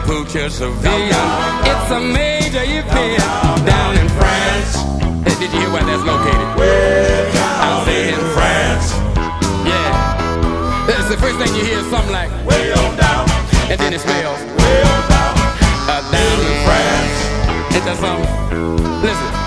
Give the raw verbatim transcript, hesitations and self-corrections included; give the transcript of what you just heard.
coup to Seville. It's a major event down in France. Hey, did you hear where that's located? I say in France. Yeah. That's the first thing you hear is something like way on down, and then it spells way on down. Uh, down in France. Ain't that something? Listen.